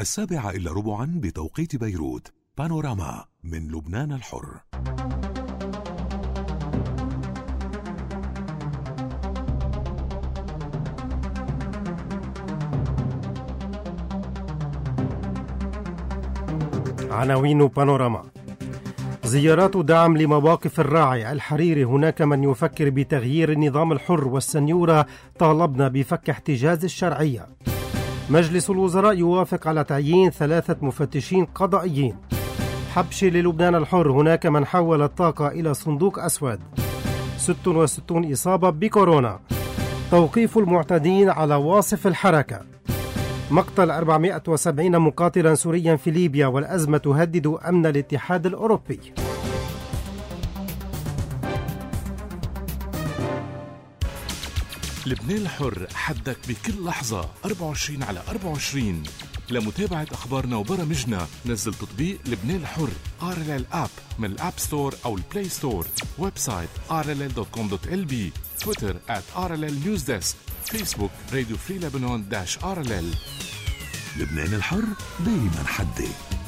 7:15 بتوقيت بيروت. بانوراما من لبنان الحر. عناوين بانوراما. زيارات دعم لمواقف الراعي الحريري. هناك من يفكر بتغيير النظام الحر، والسنيورة طالبنا بفك احتجاز الشرعية. مجلس الوزراء يوافق على تعيين 3 مفتشين قضائيين. حبش للبنان الحر. هناك من حول الطاقة إلى صندوق أسود. 66 إصابة بكورونا. توقيف المعتدين على واصف الحركة. مقتل 470 مقاتلا سوريا في ليبيا، والأزمة تهدد أمن الاتحاد الأوروبي. لبنان الحر، حدك بكل لحظة 24/24. لمتابعة أخبارنا وبرامجنا نزل تطبيق لبنان الحر RLL App من الأب ستور أو البلاي ستور. ويب سايت rll.com.lb. تويتر @RLL News Desk. فيسبوك راديو فري لبنان -RLL. لبنان الحر دايما حدي.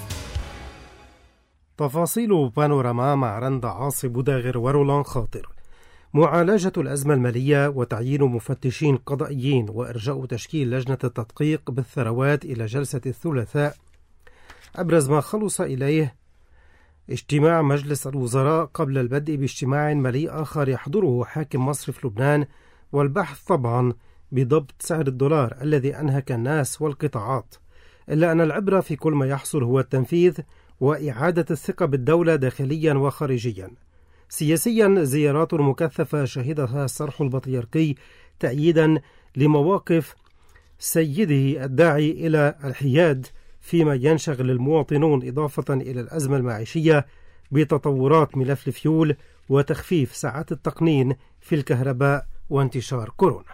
تفاصيل بانوراما مع رندا عاصي بوداغر ورولان خاطر. معالجة الأزمة المالية وتعيين مفتشين قضائيين وإرجاء تشكيل لجنة التدقيق بالثروات إلى جلسة الثلاثاء أبرز ما خلص إليه اجتماع مجلس الوزراء قبل البدء باجتماع مالي آخر يحضره حاكم مصرف لبنان، والبحث طبعا بضبط سعر الدولار الذي أنهك الناس والقطاعات. إلا أن العبرة في كل ما يحصل هو التنفيذ وإعادة الثقة بالدولة داخليا وخارجيا. سياسيا، زيارات مكثفة شهدها الصرح البطريركي تأييدا لمواقف سيده الداعي إلى الحياد فيما ينشغل المواطنون، إضافة إلى الأزمة المعيشية بتطورات ملف الفيول وتخفيف ساعات التقنين في الكهرباء وانتشار كورونا.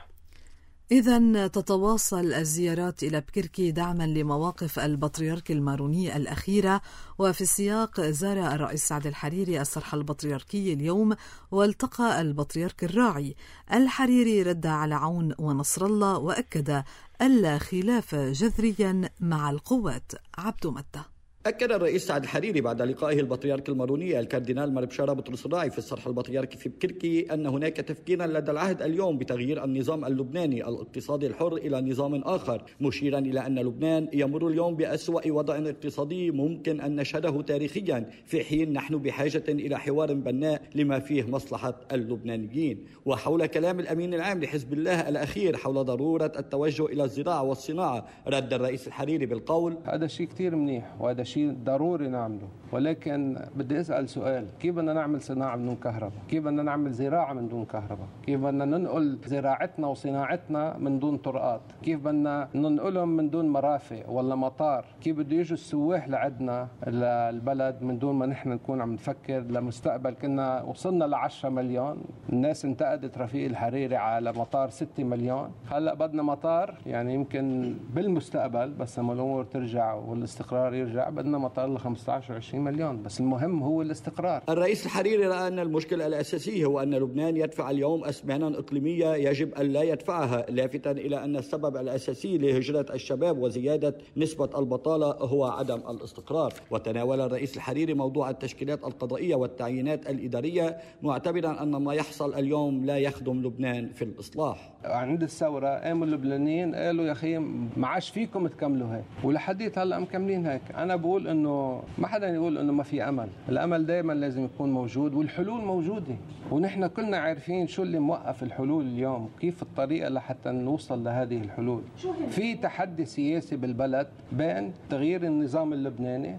إذن تتواصل الزيارات إلى بكركي دعما لمواقف البطريرك الماروني الأخيرة. وفي السياق زار الرئيس سعد الحريري الصرح البطريركي اليوم، والتقى البطريرك الراعي الحريري رد على عون ونصر الله، وأكد ألا خلاف جذريا مع القوات. عبد متى. أكد الرئيس سعد الحريري بعد لقائه البطريرك الماروني الكاردينال مربشارة بطرس الراعي في الصرح البطريركي في بكركي أن هناك تفكيرا لدى العهد اليوم بتغيير النظام اللبناني الاقتصادي الحر إلى نظام آخر، مشيرا إلى أن لبنان يمر اليوم بأسوأ وضع اقتصادي ممكن أن نشهده تاريخيا، في حين نحن بحاجة إلى حوار بناء لما فيه مصلحة اللبنانيين. وحول كلام الأمين العام لحزب الله الأخير حول ضرورة التوجه إلى الزراعة والصناعة، رد الرئيس الحريري بالقول: هذا شيء كتير منيح وهذا شيء ضروري نعمله، ولكن بدي أسأل سؤال: كيف بدنا نعمل صناعة من دون كهرباء؟ كيف بدنا نعمل زراعة من دون كهرباء؟ كيف بدنا ننقل زراعتنا وصناعتنا من دون طرقات؟ كيف بدنا ننقلهم من دون مرافق ولا مطار؟ كيف بده يجوا السواح لعندنا للبلد من دون ما نحن نكون عم نفكر لمستقبل؟ كنا وصلنا ل10 مليون، الناس انتقدت رفيق الحريري على مطار 6 مليون، هلأ بدنا مطار يعني يمكن بالمستقبل بس لما الأمور ترجع والاستقرار يرجع بدنا مطار ل 15 و 20 مليون، بس المهم هو الاستقرار. الرئيس الحريري رأى أن المشكلة الأساسية هو أن لبنان يدفع اليوم أثمانا إقليمية يجب أن لا يدفعها، لافتاً إلى أن السبب الأساسي لهجرة الشباب وزيادة نسبة البطالة هو عدم الاستقرار. وتناول الرئيس الحريري موضوع التشكيلات القضائية والتعيينات الإدارية، معتبرا أن ما يحصل اليوم لا يخدم لبنان في الإصلاح. عند الثورة قاموا اللبنانيين قالوا يا أخي ما عادش فيكم تكملوا هيك، ولحديت هلأ مكملين هيك. أنا بقول إنه ما حدا يقول إنه ما في أمل، الأمل دائما لازم يكون موجود والحلول موجودة، ونحن كلنا عارفين شو اللي موقف الحلول اليوم، كيف الطريقة لحتى نوصل لهذه الحلول. في تحدي سياسي بالبلد بين تغيير النظام اللبناني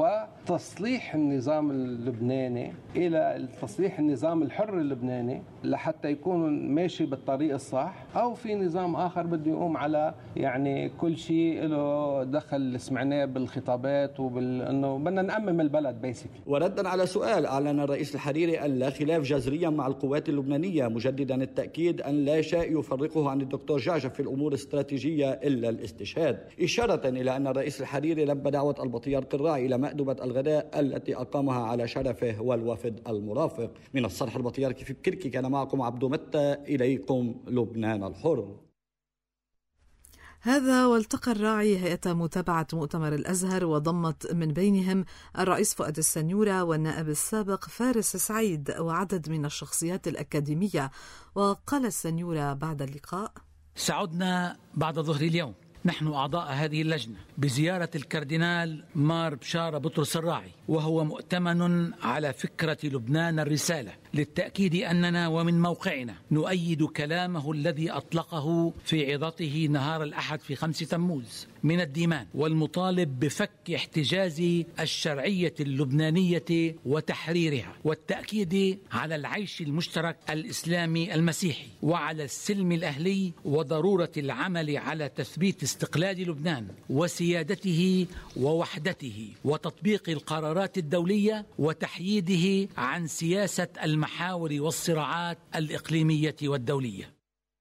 وتصليح النظام اللبناني إلى تصليح النظام الحر اللبناني لحتى يكون ماشي بالطريق الصح، أو في نظام آخر بده يقوم على يعني كل شيء له دخل سمعناه بالخطابات وبالأنه بدنا نأمم البلد بيسكلي. وردا على سؤال، أعلن الرئيس الحريري أن لا خلاف جذريا مع القوات اللبنانية، مجددا التأكيد أن لا شيء يفرقه عن الدكتور جعجع في الأمور الاستراتيجية إلا الاستشهاد، إشارة إلى أن الرئيس الحريري لبى دعوة البطريرك الراعي إلى مأدبة الغداء التي أقامها على شرفه والوفد المرافق. من الصرح البطريركي في بكركي كان معكم عبد متى، إليكم لبنان الحر. هذا والتقى الراعي هيئة متابعة مؤتمر الأزهر وضمت من بينهم الرئيس فؤاد السنيورة والنائب السابق فارس سعيد وعدد من الشخصيات الأكاديمية. وقال السنيورة بعد اللقاء: سعدنا بعد ظهر اليوم نحن أعضاء هذه اللجنة بزيارة الكاردينال مار بشارة بطرس الراعي، وهو مؤتمن على فكرة لبنان الرسالة، للتأكيد أننا ومن موقعنا نؤيد كلامه الذي أطلقه في عظته نهار الأحد في 5 تموز من الديمان، والمطالب بفك احتجاز الشرعية اللبنانية وتحريرها، والتأكيد على العيش المشترك الإسلامي المسيحي وعلى السلم الأهلي وضرورة العمل على تثبيت استقلال لبنان وسيادته ووحدته وتطبيق القرارات الدولية وتحييده عن سياسة المحاور والصراعات الإقليمية والدولية.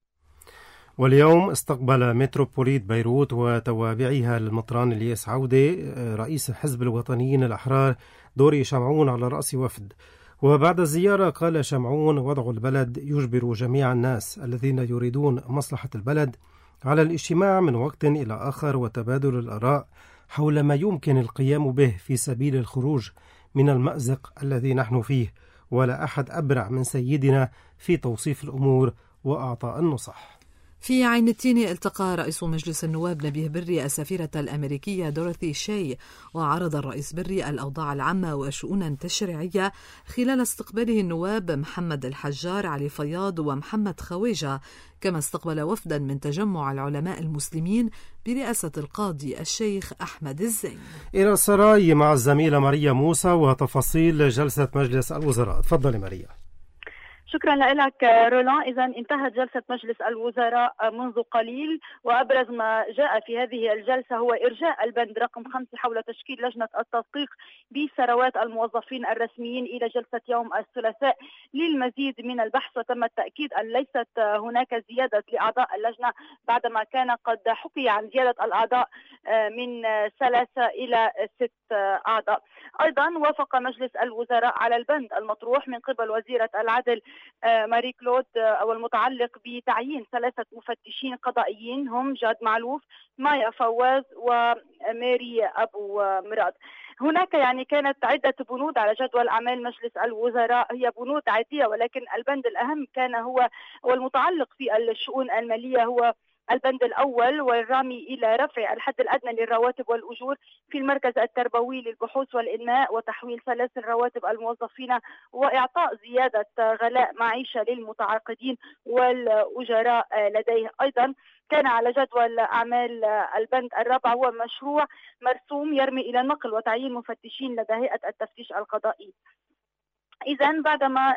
واليوم استقبل متروبوليت بيروت وتوابعها المطران الياس عودة رئيس حزب الوطنيين الأحرار دوري شمعون على رأس وفد. وبعد الزيارة قال شمعون: وضع البلد يجبر جميع الناس الذين يريدون مصلحة البلد على الاجتماع من وقت إلى آخر وتبادل الآراء حول ما يمكن القيام به في سبيل الخروج من المأزق الذي نحن فيه، ولا أحد أبرع من سيدنا في توصيف الأمور وأعطاء النصح. في عين التين التقى رئيس مجلس النواب نبيه بري السفيرة الأمريكية دورثي شاي، وعرض الرئيس بري الأوضاع العامة وشؤونا تشريعية خلال استقباله النواب محمد الحجار، علي فياض ومحمد خويجة، كما استقبل وفدا من تجمع العلماء المسلمين برئاسة القاضي الشيخ أحمد الزين. إلى السراي مع الزميلة ماريا موسى وتفاصيل جلسة مجلس الوزراء. تفضلي ماريا. شكرا لك رولان. إذا انتهت جلسة مجلس الوزراء منذ قليل، وأبرز ما جاء في هذه الجلسة هو إرجاء البند رقم 5 حول تشكيل لجنة التدقيق بثروات الموظفين الرسميين إلى جلسة يوم الثلاثاء للمزيد من البحث. وتم التأكيد أن ليست هناك زيادة لأعضاء اللجنة بعدما كان قد حكي عن زيادة الأعضاء من 3 إلى 6 أعضاء. أيضا وافق مجلس الوزراء على البند المطروح من قبل وزيرة العدل ماري كلود والمتعلق بتعيين 3 مفتشين قضائيين هم جاد معلوف، مايا فواز، وماري أبو مراد. هناك كانت عدة بنود على جدول أعمال مجلس الوزراء، هي بنود عادية، ولكن البند الأهم كان هو والمتعلق في الشؤون المالية هو البند الأول، والرامي إلى رفع الحد الأدنى للرواتب والأجور في المركز التربوي للبحوث والإنماء وتحويل سلاسل رواتب الموظفين وإعطاء زيادة غلاء معيشة للمتعاقدين والأجراء لديه. أيضا كان على جدول أعمال البند الرابع هو مشروع مرسوم يرمي إلى النقل وتعيين مفتشين لدى هيئة التفتيش القضائي. إذن بعدما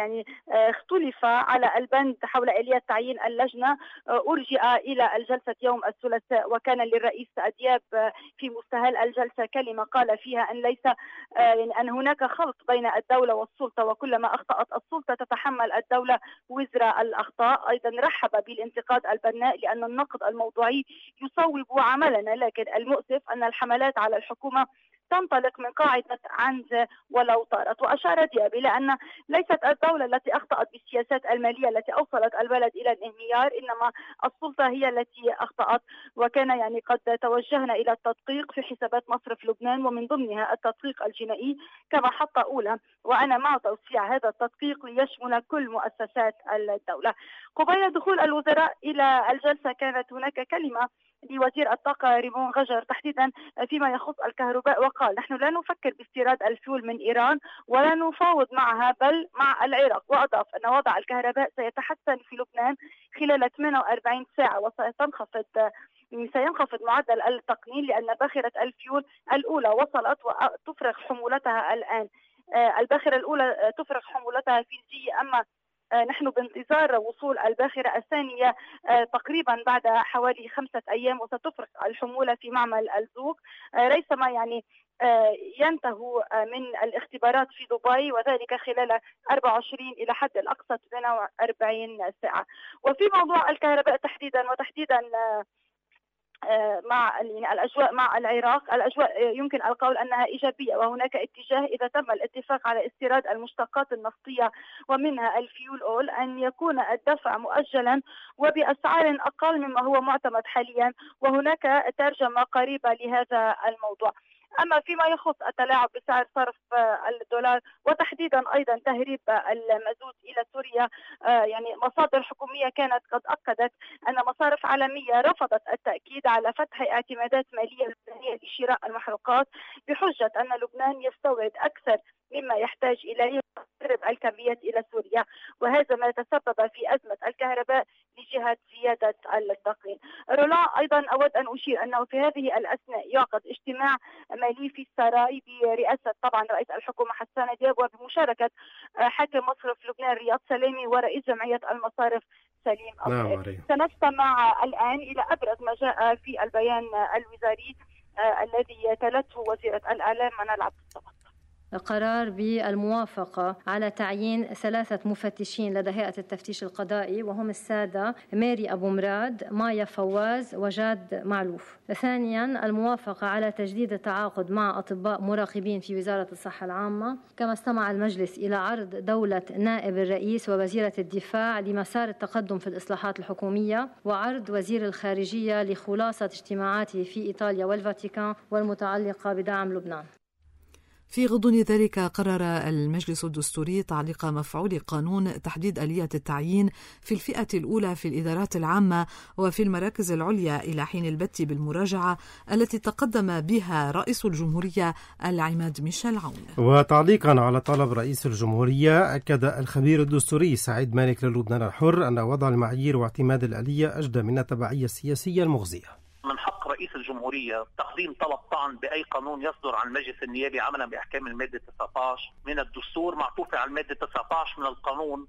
اختلف على البند حول آلية تعيين اللجنة، أرجئ إلى الجلسة يوم الثلاثاء، وكان للرئيس أدياب في مستهل الجلسة كلمة قال فيها أن ليس أن هناك خلط بين الدولة والسلطة، وكلما أخطأت السلطة تتحمل الدولة وزر الأخطاء. أيضا رحب بالانتقاد البناء لأن النقد الموضوعي يصوب عملنا، لكن المؤسف أن الحملات على الحكومة تنطلق من قاعدة عنز ولو طارت. وأشار دياب إلى أن ليست الدولة التي أخطأت بالسياسات المالية التي أوصلت البلد إلى الانهيار، إنما السلطة هي التي أخطأت. وكان قد توجهنا إلى التدقيق في حسابات مصرف لبنان، ومن ضمنها التدقيق الجنائي كما حط أولى، وأنا مع توسيع هذا التدقيق ليشمل كل مؤسسات الدولة. قبيل دخول الوزراء إلى الجلسة كانت هناك كلمة لوزير الطاقة ريمون غجر تحديدا فيما يخص الكهرباء، وقال: نحن لا نفكر باستيراد الفيول من إيران ولا نفاوض معها بل مع العراق. وأضاف أن وضع الكهرباء سيتحسن في لبنان خلال 48 ساعة وسينخفض معدل التقنين، لأن باخرة الفيول الأولى وصلت وتفرغ حمولتها الآن. الباخرة الأولى تفرغ حمولتها في الجي، أما نحن بانتظار وصول الباخرة الثانية تقريبا بعد حوالي 5 أيام، وستفرغ الحمولة في معمل الزوق ريثما ينتهوا من الاختبارات في دبي، وذلك خلال 24 إلى حد الأقصى 48 ساعة. وفي موضوع الكهرباء تحديدا مع الأجواء مع العراق. الأجواء يمكن القول أنها إيجابية، وهناك اتجاه إذا تم الاتفاق على استيراد المشتقات النفطية ومنها الفيول أول أن يكون الدفع مؤجلا وبأسعار أقل مما هو معتمد حاليا، وهناك ترجمة قريبة لهذا الموضوع. أما فيما يخص التلاعب بسعر صرف الدولار وتحديدا أيضا تهريب المازوت إلى سوريا، يعني مصادر حكومية كانت قد أكدت أن مصارف عالمية رفضت التأكيد على فتح اعتمادات مالية لبنانية لشراء المحروقات بحجة أن لبنان يستورد أكثر مما يحتاج إليه ويسرب الكميات إلى سوريا، وهذا ما تسبب في أزمة الكهرباء لجهة زيادة التقنين. رولان أيضا أود أن أشير أنه في هذه الأثناء يعقد اجتماع مالي في السراي برئاسة طبعا رئيس الحكومة حسان دياب وبمشاركة حاكم مصرف لبنان رياض سلامي ورئيس جمعية المصارف سليم أبو. سنستمع الآن إلى أبرز ما جاء في البيان الوزاري الذي تلته وزيرة الإعلام منال عبد الصمد. قرار بالموافقة على تعيين 3 مفتشين لدى هيئة التفتيش القضائي، وهم السادة ماري أبو مراد، مايا فواز، وجاد معلوف. ثانيا الموافقة على تجديد التعاقد مع أطباء مراقبين في وزارة الصحة العامة. كما استمع المجلس إلى عرض دولة نائب الرئيس ووزيرة الدفاع لمسار التقدم في الإصلاحات الحكومية، وعرض وزير الخارجية لخلاصة اجتماعاته في إيطاليا والفاتيكان والمتعلقة بدعم لبنان. في غضون ذلك قرر المجلس الدستوري تعليق مفعول قانون تحديد آلية التعيين في الفئة الأولى في الإدارات العامة وفي المراكز العليا إلى حين البت بالمراجعة التي تقدم بها رئيس الجمهورية العماد ميشيل عون. وتعليقا على طلب رئيس الجمهورية، أكد الخبير الدستوري سعيد مالك للبنان الحر أن وضع المعايير واعتماد الآلية أجدى من التبعية السياسية المغزية. من حق رئيس الجمهورية تقديم طلب طعن بأي قانون يصدر عن المجلس النيابي عملا بأحكام المادة 19 من الدستور معطوفة على المادة 19 من القانون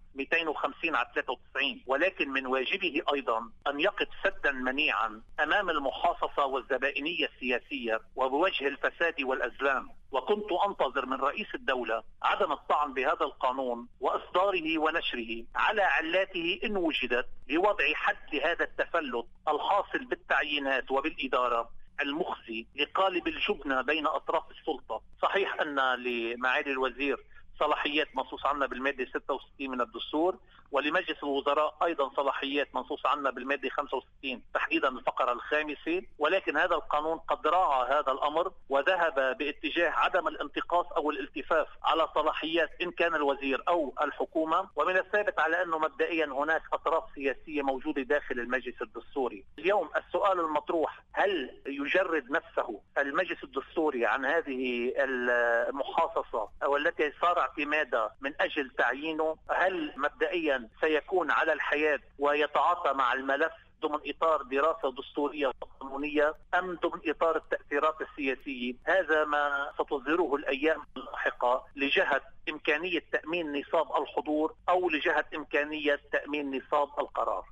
250/93، ولكن من واجبه أيضا أن يقف سدا منيعا أمام المحاصصة والزبائنية السياسية وبوجه الفساد والأزلام. وكنت أنتظر من رئيس الدولة عدم الطعن بهذا القانون وإصداره ونشره على علاته إن وجدت لوضع حد لهذا التفلت الحاصل بالتعيينات وبالإدارة المخزي لقالب الجبنة بين أطراف السلطة. صحيح أن لمعالي الوزير صلاحيات منصوص عنها بالمادة 66 من الدستور، ولمجلس الوزراء أيضا صلاحيات منصوص عنها بالمادة 65 تحديدا الفقرة 5، ولكن هذا القانون قد راعى هذا الأمر وذهب باتجاه عدم الانتقاص أو الالتفاف على صلاحيات إن كان الوزير أو الحكومة. ومن الثابت على أنه مبدئيا هناك أطراف سياسية موجودة داخل المجلس الدستوري. اليوم السؤال المطروح، هل يجرد نفسه المجلس الدستوري عن هذه المحاصصة أو التي صار اعتمادها من أجل تعيينه؟ هل مبدئيا سيكون على الحياد ويتعاطى مع الملف ضمن إطار دراسة دستورية وقانونية أم ضمن إطار التأثيرات السياسية؟ هذا ما ستظهره الأيام اللاحقة لجهة إمكانية تأمين نصاب الحضور أو لجهة إمكانية تأمين نصاب القرار.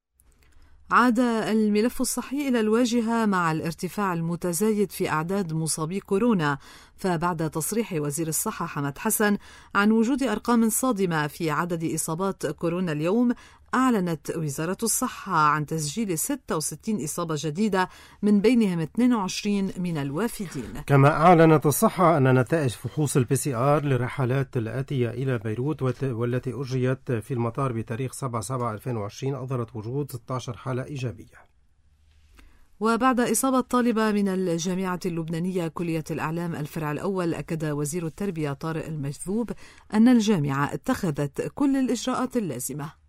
عاد الملف الصحي إلى الواجهة مع الارتفاع المتزايد في أعداد مصابي كورونا، فبعد تصريح وزير الصحة حمد حسن عن وجود أرقام صادمة في عدد إصابات كورونا اليوم، أعلنت وزارة الصحة عن تسجيل 66 إصابة جديدة من بينهم 22 من الوافدين. كما أعلنت الصحة أن نتائج فحوص الPCR للرحلات الآتية إلى بيروت والتي أجريت في المطار بتاريخ 7/7/2020 أظهرت وجود 16 حالة إيجابية. وبعد إصابة طالبة من الجامعة اللبنانية كلية الإعلام الفرع الأول، أكد وزير التربية طارق المجذوب أن الجامعة اتخذت كل الإجراءات اللازمة.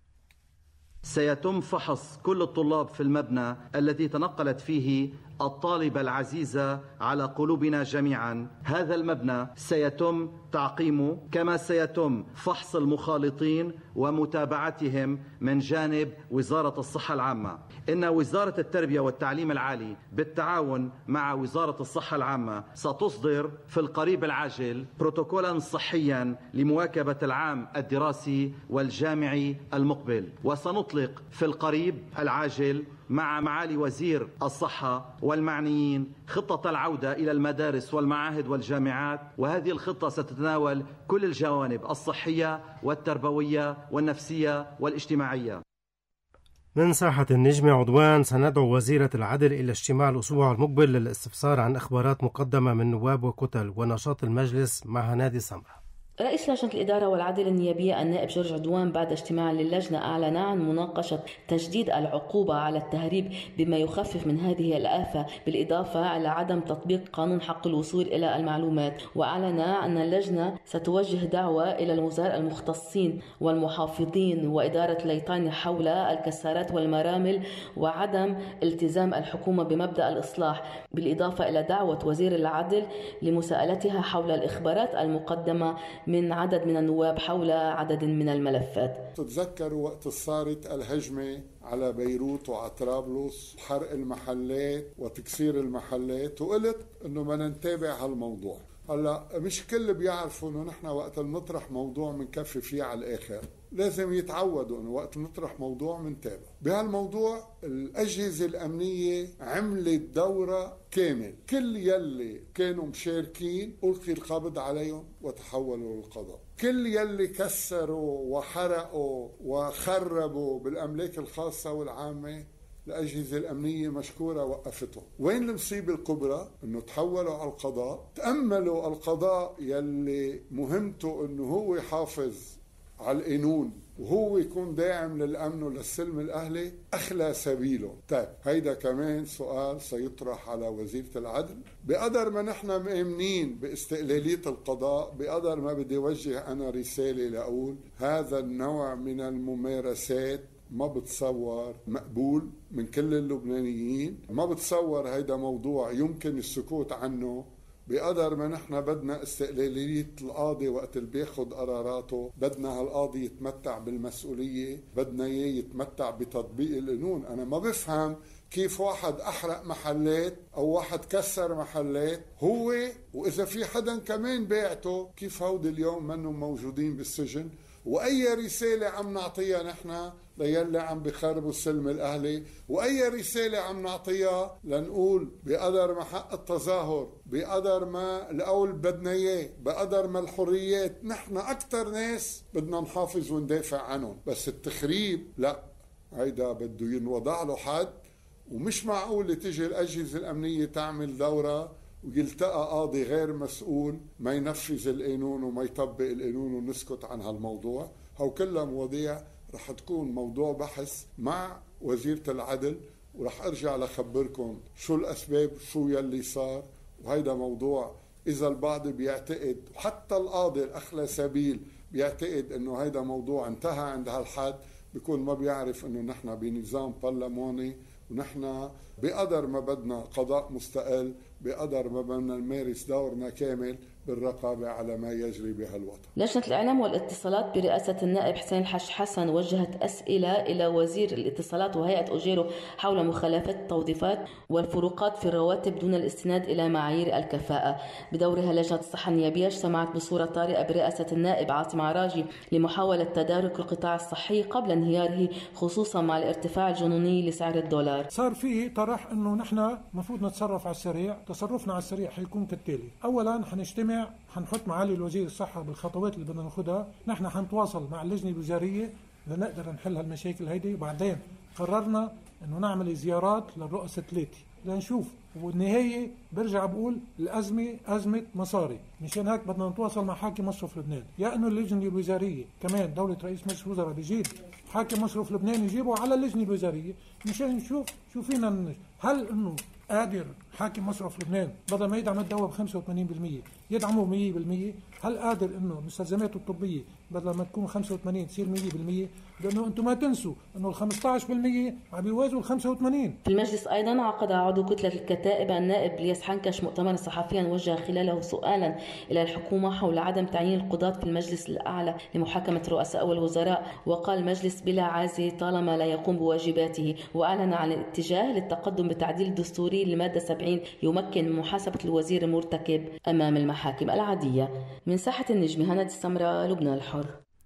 سيتم فحص كل الطلاب في المبنى الذي تنقلت فيه الطالبة العزيزة على قلوبنا جميعا. هذا المبنى سيتم تعقيمه، كما سيتم فحص المخالطين ومتابعتهم من جانب وزارة الصحة العامة. إن وزارة التربية والتعليم العالي بالتعاون مع وزارة الصحة العامة ستصدر في القريب العاجل بروتوكولا صحيا لمواكبة العام الدراسي والجامعي المقبل، وسنطلق في القريب العاجل مع معالي وزير الصحة والمعنيين خطة العودة إلى المدارس والمعاهد والجامعات، وهذه الخطة ستتناول كل الجوانب الصحية والتربوية والنفسية والاجتماعية. من ساحة النجم عدوان سندعو وزيرة العدل إلى اجتماع الأسبوع المقبل للاستفسار عن أخبارات مقدمة من نواب وكتل ونشاط المجلس مع هنادي سمرة. رئيس لجنة الإدارة والعدل النيابية النائب جورج عدوان بعد اجتماع للجنة أعلن عن مناقشة تجديد العقوبة على التهريب بما يخفف من هذه الآفة، بالإضافة إلى عدم تطبيق قانون حق الوصول إلى المعلومات. وأعلن أن اللجنة ستوجه دعوة إلى الوزراء المختصين والمحافظين وإدارة ليطاني حول الكسارات والمرامل وعدم التزام الحكومة بمبدأ الإصلاح، بالإضافة إلى دعوة وزير العدل لمساءلتها حول الإخبارات المقدمة من عدد من النواب حول عدد من الملفات. تتذكروا وقت صارت الهجمة على بيروت وعلى طرابلس، حرق المحلات وتكسير المحلات، وقلت انه ما ننتابع هالموضوع. هلا مش كل بيعرفوا انه نحن وقت نطرح موضوع منكفي فيه على الاخر، لازم يتعودوا انه وقت نطرح موضوع منتابع. بهالموضوع الاجهزه الامنيه عملت دوره كامل، كل يلي كانوا مشاركين ألقي القبض عليهم وتحولوا للقضاء، كل يلي كسروا وحرقوا وخربوا بالاملاك الخاصه والعامه الأجهزة الأمنية مشكورة وقفتهم. وين المصيبة الكبرى؟ أنه تحولوا على القضاء، تأملوا القضاء يلي مهمته أنه هو يحافظ على القانون وهو يكون داعم للأمن وللسلم الأهلي، أخلى سبيله. طيب هيدا كمان سؤال سيطرح على وزيرة العدل. بقدر ما نحن مؤمنين باستقلالية القضاء، بقدر ما بدي وجه أنا رسالة لأقول هذا النوع من الممارسات ما بتصور مقبول من كل اللبنانيين، ما بتصور هيدا موضوع يمكن السكوت عنه. بقدر ما نحن بدنا استقلالية القاضي وقت اللي بياخد قراراته، بدنا هالقاضي يتمتع بالمسؤولية، بدنا يتمتع بتطبيق القانون. أنا ما بفهم كيف واحد أحرق محلات أو واحد كسر محلات هو، وإذا في حدا كمان باعته، كيف هودي اليوم منهم موجودين بالسجن؟ وأي رسالة عم نعطيها نحن ليلي عم بخربوا السلم الأهلي؟ وأي رسالة عم نعطيها لنقول بقدر ما حق التظاهر، بقدر ما القول بدنا إياه، بقدر ما الحريات، نحن أكتر ناس بدنا نحافظ وندافع عنهم. بس التخريب لا، هيدا بده ينوضع له حد. ومش معقول تيجي الأجهزة الأمنية تعمل دورة ويلتقى قاضي غير مسؤول ما ينفذ القانون وما يطبق القانون ونسكت عن هالموضوع. هو كلها مواضيع رح تكون موضوع بحث مع وزيرة العدل، ورح أرجع لخبركم شو الأسباب، شو يلي صار. وهيدا موضوع إذا البعض بيعتقد، وحتى القاضي الأخلى سبيل بيعتقد أنه هيدا موضوع انتهى عند هالحد، بيكون ما بيعرف أنه نحن بنظام برلماني، ونحن بقدر ما بدنا قضاء مستقل، بقدر ما بدنا نمارس دورنا كامل بالرقابة على ما يجري بهالوطن. لجنة الإعلام والاتصالات برئاسة النائب حسين الحاج حسن وجهت أسئلة إلى وزير الاتصالات وهيئة أوجيرو حول مخالفات التوظيفات والفروقات في الرواتب دون الاستناد إلى معايير الكفاءة. بدورها لجنة الصحة النيابية اجتمعت بصورة طارئة برئاسة النائب عاصم عراجي لمحاولة تدارك القطاع الصحي قبل انهياره، خصوصا مع الارتفاع الجنوني لسعر الدولار. صار فيه طرح أنه نحن مفروض نتصرف على السريع. تصرفنا على السريع حيكون كالتالي: أولا حنجتمع، حنحط معالي الوزير الصحة بالخطوات اللي بدنا ناخدها، نحن حنتواصل مع اللجنة الوزارية لنقدر نحل هالمشاكل هيدي. وبعدين قررنا انه نعمل زيارات للرؤساء 3 لنشوف. والنهاية برجع بقول الأزمة أزمة مصاري، مشان هيك بدنا نتواصل مع حاكم مصرف لبنان، يا انه اللجنة الوزارية كمان دولة رئيس مجلس الوزراء بيجيب حاكم مصرف لبنان يجيبه على اللجنة الوزارية مشان نشوف شو فينا هل انه قادر حاكم مصرف لبنان بدل ما يدعم الدواء ب 85% يدعمه 100%. هل قادر انه المستلزمات الطبيه بدل ما تكون 85 تصير 100%؟ لانه انتم ما تنسوا انه ال 15% عم بيوازوا ال 85. في المجلس ايضا عقد عضو كتله الكتائب النائب الياس حنكش مؤتمرا صحفيا وجه خلاله سؤالا الى الحكومه حول عدم تعيين القضاة في المجلس الاعلى لمحاكمه الرؤساء والوزراء، وقال المجلس بلا عازه طالما لا يقوم بواجباته، واعلن عن الاتجاه للتقدم بتعديل الدستوري للماده 70 يمكن من محاسبه الوزير المرتكب امام المحاكم العاديه. من ساحة النجم هنادي السمرة، لبنان الحر.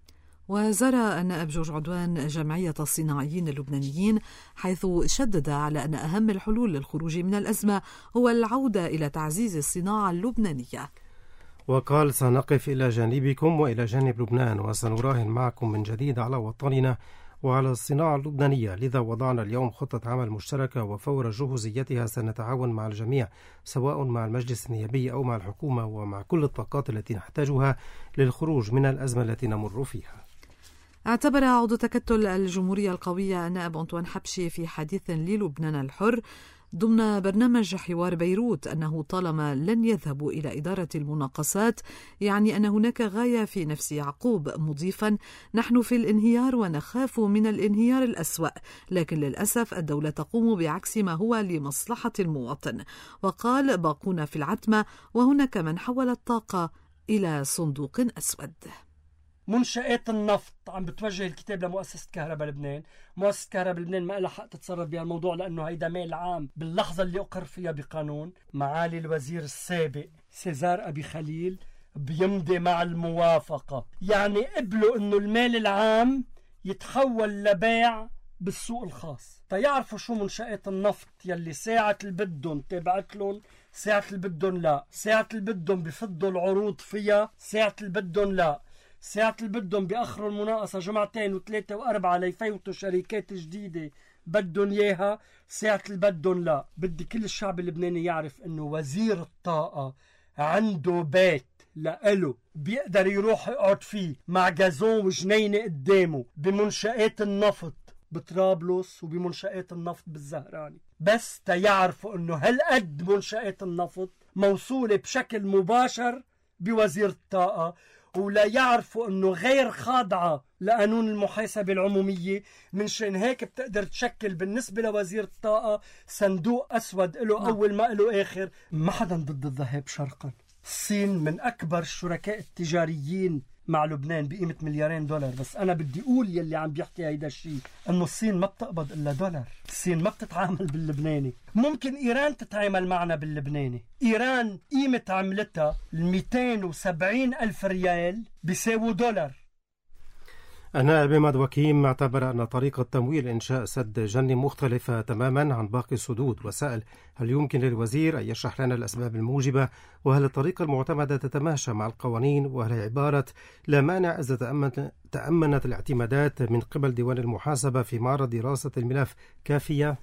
وزرى النائب جورج عدوان جمعية الصناعيين اللبنانيين، حيث شدد على أن أهم الحلول للخروج من الأزمة هو العودة إلى تعزيز الصناعة اللبنانية. وقال: سنقف إلى جانبكم وإلى جانب لبنان، وسنراهن معكم من جديد على وطننا وعلى الصناعة اللبنانية. لذا وضعنا اليوم خطة عمل مشتركة، وفور جهوزيتها سنتعاون مع الجميع، سواء مع المجلس النيابي أو مع الحكومة، ومع كل الطاقات التي نحتاجها للخروج من الأزمة التي نمر فيها. اعتبر عضو تكتل الجمهورية القوية النائب أنطوان حبشي في حديث للبنان الحر ضمن برنامج حوار بيروت أنه طالما لن يذهبوا إلى إدارة المناقصات يعني أن هناك غاية في نفس يعقوب، مضيفا: نحن في الانهيار ونخاف من الانهيار الأسوأ، لكن للأسف الدولة تقوم بعكس ما هو لمصلحة المواطن. وقال: باقون في العتمة وهناك من حول الطاقة إلى صندوق أسود. منشآت النفط عم بتوجه الكتاب لمؤسسة كهرباء لبنان. مؤسسة كهرباء لبنان ما لها حق تتصرف بهذا الموضوع لأنه هيدا مال عام باللحظة اللي أقر فيها بقانون. معالي الوزير السابق سيزار أبي خليل بيمضي مع الموافقة، يعني قبلوا أنه المال العام يتحول لبيع بالسوق الخاص. فيعرفوا شو منشآت النفط يلي ساعة اللي بدهم تبعت لهم، ساعة اللي بدهم لا، ساعة اللي بدهم بفضوا العروض فيها، ساعة اللي بدهم لا، ساعة اللي بدهم بيأخروا المناقصة جمعتين وثلاثة وأربعة ليفوتوا شركات جديدة بدهم إياها، ساعة اللي بدهم لا. بدي كل الشعب اللبناني يعرف إنه وزير الطاقة عنده بيت لأله بيقدر يروح يقعد فيه مع جازون وجنينة قدامه بمنشآت النفط بطرابلس وبمنشآت النفط بالزهراني، بس تيعرفوا إنه هالقد منشآت النفط موصولة بشكل مباشر بوزير الطاقة، ولا يعرفوا انه غير خاضعة لقانون المحاسبة العمومية. من شان هيك بتقدر تشكل بالنسبة لوزير الطاقة صندوق أسود له أول ما له آخر. ما حدا ضد الذهاب شرقا. الصين من أكبر الشركاء التجاريين مع لبنان بقيمة $2 بس أنا بدي أقول يلي عم بيحكي هيدا الشيء أنه الصين ما بتقبض إلا $. الصين ما بتتعامل باللبناني. ممكن إيران تتعامل معنا باللبناني. إيران قيمة عملتها 270,000 ريال بيساووا $. النائب عماد وكيم اعتبر أن طريقة تمويل إنشاء سد جني مختلفة تماما عن باقي السدود، وسأل: هل يمكن للوزير أن يشرح لنا الأسباب الموجبة؟ وهل الطريقة المعتمدة تتماشى مع القوانين؟ وهل عبارة لا مانع إذا تأمنت الاعتمادات من قبل ديوان المحاسبة في معرض دراسة الملف كافية؟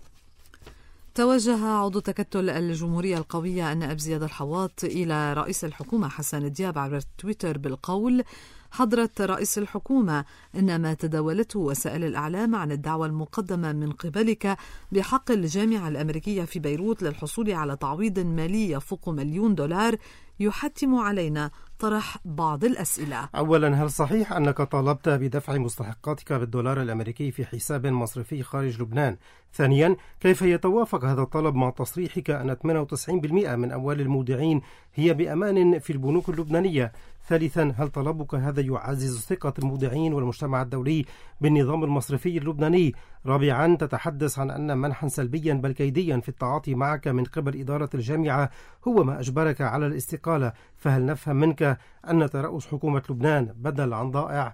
توجه عضو تكتل الجمهورية القوية النائب زياد الحواط إلى رئيس الحكومة حسن دياب عبر تويتر بالقول: حضرة رئيس الحكومة، إن ما تداولته وسائل الإعلام عن الدعوة المقدمة من قبلك بحق الجامعة الأمريكية في بيروت للحصول على تعويض مالي يفوق $1,000,000 يحتم علينا طرح بعض الأسئلة. أولا، هل صحيح أنك طالبت بدفع مستحقاتك بالدولار الأمريكي في حساب مصرفي خارج لبنان؟ ثانيا، كيف يتوافق هذا الطلب مع تصريحك أن 98% من أموال المودعين هي بأمان في البنوك اللبنانية؟ ثالثا، هل طلبك هذا يعزز ثقة المودعين والمجتمع الدولي بالنظام المصرفي اللبناني؟ رابعا، تتحدث عن أن منحا سلبيا بل كيديا في التعاطي معك من قبل إدارة الجامعة هو ما أجبرك على الاستقالة، فهل نفهم منك أن ترأس حكومة لبنان بدل عن ضائع؟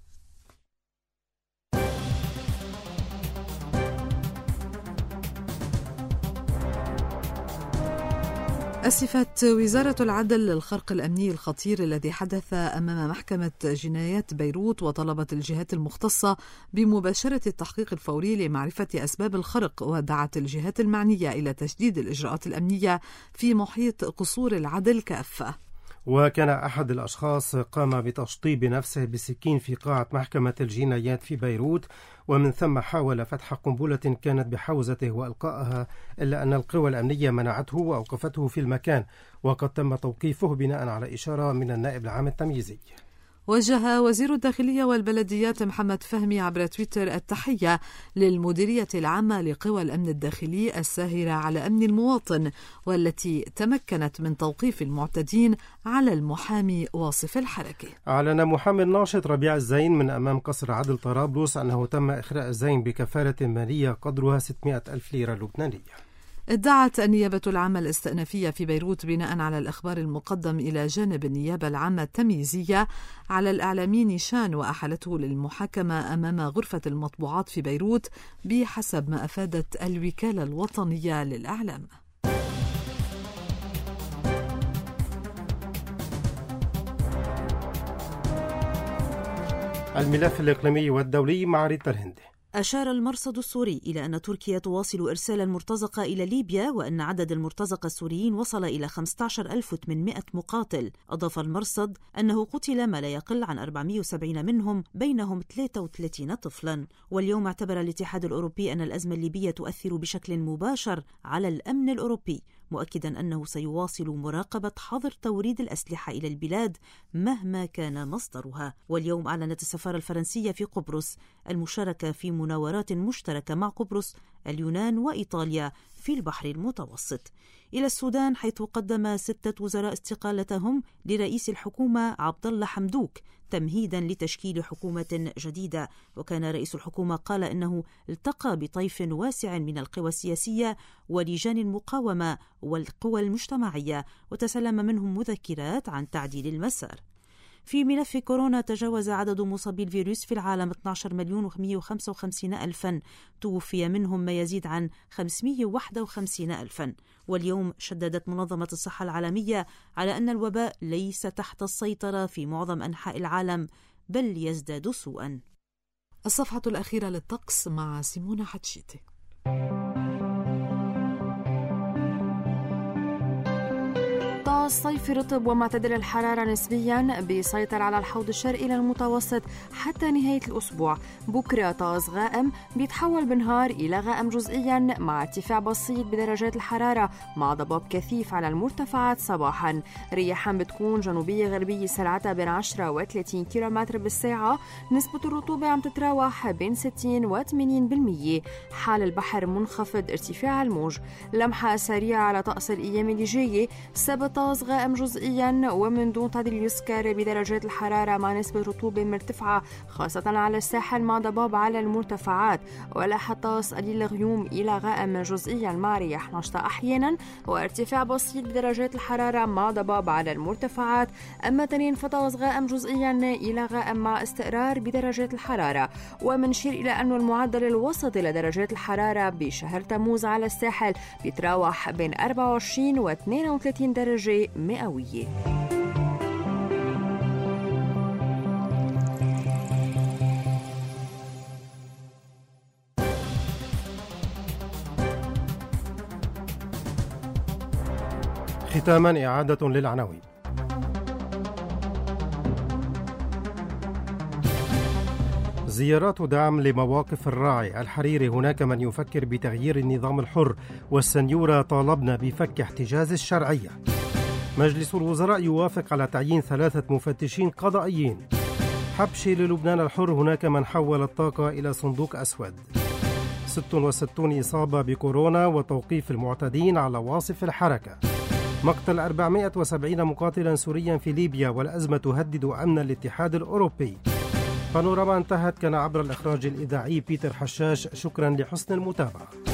أسفت وزارة العدل للخرق الأمني الخطير الذي حدث أمام محكمة جنايات بيروت، وطلبت الجهات المختصة بمباشرة التحقيق الفوري لمعرفة أسباب الخرق، ودعت الجهات المعنية إلى تشديد الإجراءات الأمنية في محيط قصور العدل كافة. وكان أحد الأشخاص قام بتشطيب نفسه بسكين في قاعة محكمة الجنايات في بيروت، ومن ثم حاول فتح قنبلة كانت بحوزته وإلقائها، إلا أن القوى الأمنية منعته وأوقفته في المكان، وقد تم توقيفه بناء على إشارة من النائب العام التمييزي. وجه وزير الداخلية والبلديات محمد فهمي عبر تويتر التحية للمديرية العامة لقوى الأمن الداخلي الساهرة على أمن المواطن، والتي تمكنت من توقيف المعتدين على المحامي واصف الحركة. أعلن محامي الناشط ربيع الزين من أمام قصر عدل طرابلس أنه تم إخراء الزين بكفالة مالية قدرها 600,000 ليرة لبنانية. ادعت النيابة العامة الاستئنافية في بيروت بناء على الإخبار المقدم إلى جانب النيابة العامة التمييزية على الإعلامي نيشان، وأحالته للمحاكمة أمام غرفة المطبوعات في بيروت بحسب ما أفادت الوكالة الوطنية للإعلام. الملف الإقليمي والدولي مع ريتا الهندي. أشار المرصد السوري إلى أن تركيا تواصل إرسال المرتزقة إلى ليبيا وأن عدد المرتزقة السوريين وصل إلى 15,800 مقاتل. أضاف المرصد أنه قتل ما لا يقل عن 470 منهم بينهم 33 طفلا. واليوم اعتبر الاتحاد الأوروبي أن الأزمة الليبية تؤثر بشكل مباشر على الأمن الأوروبي، مؤكدا أنه سيواصل مراقبة حظر توريد الأسلحة إلى البلاد مهما كان مصدرها. واليوم أعلنت السفارة الفرنسية في قبرص المشاركة في مناورات مشتركة مع قبرص، اليونان وإيطاليا في البحر المتوسط. إلى السودان، حيث قدم 6 وزراء استقالتهم لرئيس الحكومة عبد الله حمدوك تمهيدا لتشكيل حكومة جديدة. وكان رئيس الحكومة قال إنه التقى بطيف واسع من القوى السياسية ولجان المقاومة والقوى المجتمعية وتسلم منهم مذكرات عن تعديل المسار. في ملف كورونا، تجاوز عدد مصابي الفيروس في العالم 12,155,000، توفي منهم ما يزيد عن 551,000. واليوم شددت منظمة الصحة العالمية على أن الوباء ليس تحت السيطرة في معظم أنحاء العالم، بل يزداد سوءا. الصفحة الأخيرة للطقس مع سيمونة حتشيتي. الصيف رطب ومعتدل الحرارة نسبيا بيسيطر على الحوض الشرقي للمتوسط حتى نهاية الأسبوع. بكرة طقس غائم بيتحول بالنهار إلى غائم جزئيا مع ارتفاع بسيط بدرجات الحرارة مع ضباب كثيف على المرتفعات صباحا. رياحا بتكون جنوبية غربية سرعتها بين 10 و 30 كيلومتر بالساعة. نسبة الرطوبة عم تتراوح بين 60 و 80%. حال البحر منخفض ارتفاع الموج. لمحة سريعة على طقس الأيام اللي جاية. سبت غائم جزئيا ومن دون تعديل يسكر بدرجات الحرارة مع نسبة رطوبة مرتفعة خاصة على الساحل مع ضباب على المرتفعات. ولا حتى قليل الغيوم إلى غائم جزئيا مع رياح نشطة أحيانا وارتفاع بسيط بدرجات الحرارة مع ضباب على المرتفعات. أما تنين فطقس غائم جزئيا إلى غائم مع استقرار بدرجات الحرارة. ومنشير إلى أن المعدل الوسطي لدرجات الحرارة بشهر تموز على الساحل بيتراوح بين 24 و 32 درجة مئوية. ختاما إعادة للعناوين. زيارات دعم لمواقف الراعي الحريري، هناك من يفكر بتغيير النظام الحر، والسنيورة طالبنا بفك احتجاز الشرعية. مجلس الوزراء يوافق على تعيين 3 مفتشين قضائيين. حبشي للبنان الحر، هناك من حول الطاقة إلى صندوق أسود. 66 إصابة بكورونا وتوقيف المعتدين على واصف الحركة. مقتل 470 مقاتلا سوريا في ليبيا، والأزمة تهدد أمن الاتحاد الأوروبي. بانوراما انتهت. كان عبر الإخراج الإذاعي بيتر حشاش. شكرا لحسن المتابعة.